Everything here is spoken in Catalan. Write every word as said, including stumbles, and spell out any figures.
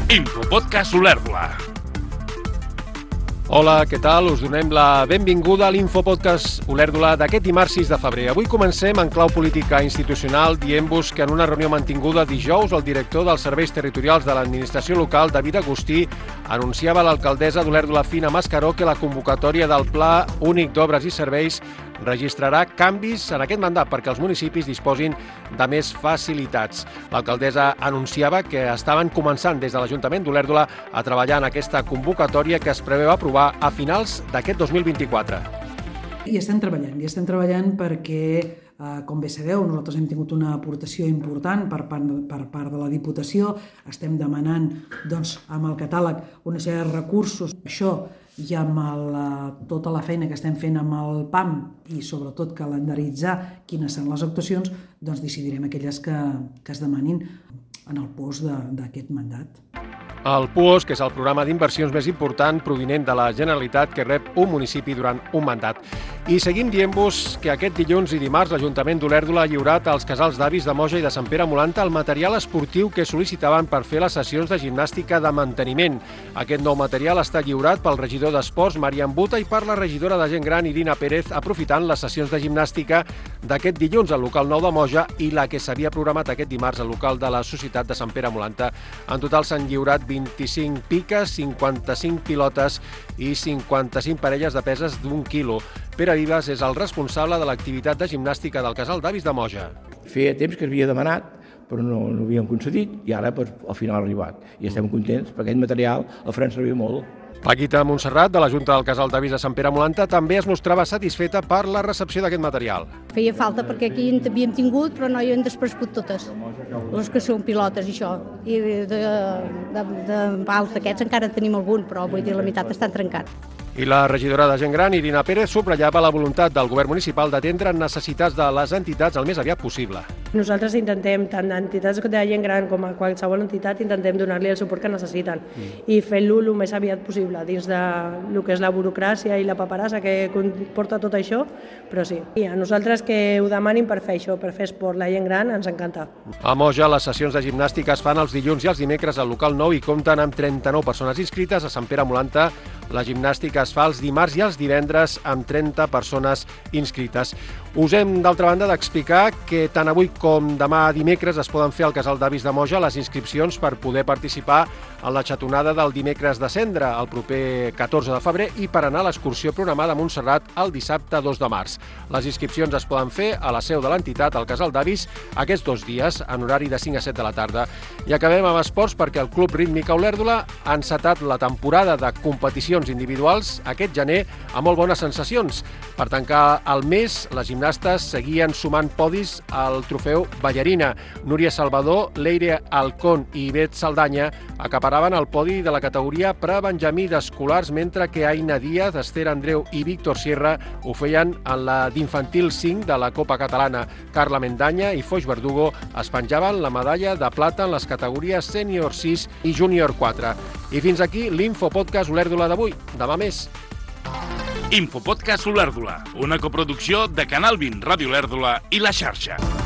Infopodcast Olèrdola. Hola, què tal? Us donem la benvinguda a l'Infopodcast Olèrdola d'aquest dimarts sis de febrer. Avui comencem en clau política institucional dient-vos que en una reunió mantinguda dijous el director dels serveis territorials de l'administració local, David Agustí, anunciava a l'alcaldessa d'Olèrdola, Fina Mascaró, que la convocatòria del Pla Únic d'Obres i Serveis registrarà canvis en aquest mandat perquè els municipis disposin de més facilitats. L'alcaldessa anunciava que estaven començant des de l'Ajuntament d'Olèrdola a treballar en aquesta convocatòria que es preveu aprovar a finals d'aquest dos mil vint-i-quatre. I estem treballant, i estem treballant perquè, eh, com bé sabeu, nosaltres hem tingut una aportació important per part, per part de la Diputació. Estem demanant, doncs, amb el catàleg una sèrie de recursos. Això i amb el, tota la feina que estem fent amb el P A M i sobretot calendaritzar quines són les actuacions, doncs decidirem aquelles que, que es demanin en el post d'aquest mandat. El P U O S, que és el programa d'inversions més important provinent de la Generalitat que rep un municipi durant un mandat. I seguim dient-vos que aquest dilluns i dimarts l'Ajuntament d'Olèrdola ha lliurat als casals d'avis de Moja i de Sant Pere Molanta el material esportiu que sol·licitaven per fer les sessions de gimnàstica de manteniment. Aquest nou material està lliurat pel regidor d'Esports, Marian Buta, i per la regidora de Gent Gran, Irina Pérez, aprofitant les sessions de gimnàstica d'aquest dilluns al local nou de Moja i la que s'havia programat aquest dimarts al local de la Societat de Sant Pere Molanta. En total s'han lliurat vint-i-cinc piques, cinquanta-cinc pilotes i cinquanta-cinc parelles de peses d'un quilo. Pere Vives és el responsable de l'activitat de gimnàstica del casal d'avis de Moja. Feia temps que havia demanat, però no, no havíem concedit, i ara pues, al final ha arribat. I estem contents, perquè aquest material el farem servir molt. Paquita Montserrat, de la Junta del Casal d'Avis de Sant Pere Molanta, també es mostrava satisfeta per la recepció d'aquest material. Feia falta perquè aquí en havíem tingut, però no hi hem desprescut totes, les que són pilotes i això. I de, de, de, de vals d'aquests encara en tenim algun, però vull dir, la meitat estan trencats. I la regidora de Gent Gran, Irina Pérez, subratllava la voluntat del govern municipal d'atendre necessitats de les entitats el més aviat possible. Nosaltres intentem, tant d'entitats de gent gran com a qualsevol entitat, intentem donar-li el suport que necessiten mm. i fent-lo el més aviat possible dins de lo que és la burocràcia i la paperassa que comporta tot això, però sí. I a nosaltres que ho demanin per fer això, per fer esport, la gent gran, ens encanta. A Moja, les sessions de gimnàstica es fan els dilluns i els dimecres al local nou i compten amb trenta-nou persones inscrites. A Sant Pere Molanta, la gimnàstica es fa els dimarts i els divendres amb trenta persones inscrites. Us hem, d'altra banda, d'explicar que tant avui com demà dimecres es poden fer al casal d'avis de Moja les inscripcions per poder participar en la xatonada del dimecres de Cendra, el proper catorze de febrer, i per anar a l'excursió programada a Montserrat el dissabte dos de març. Les inscripcions es poden fer a la seu de l'entitat, al casal d'avis, aquests dos dies, en horari de cinc a set de la tarda. I acabem amb esports perquè el Club Rítmica Olèrdola ha encetat la temporada de competicions individuals aquest gener amb molt bones sensacions. Per tancar el mes, les gimnastes seguien sumant podis al trofeu Ballarina. Núria Salvador, Leire Alcón i Ivet Saldanya acaparaven el podi de la categoria prebenjamí d'escolars, mentre que Aina Díaz, Esther Andreu i Víctor Sierra ho feien en la d'infantil cinc de la Copa Catalana. Carla Mendanya i Foix Verdugo es penjaven la medalla de plata en les categories sènior sis i júnior quatre. I fins aquí l'Infopodcast Olèrdola d'avui. Demà més. Infopodcast Olèrdola, una coproducció de Canal vint, Ràdio Olèrdola i La Xarxa.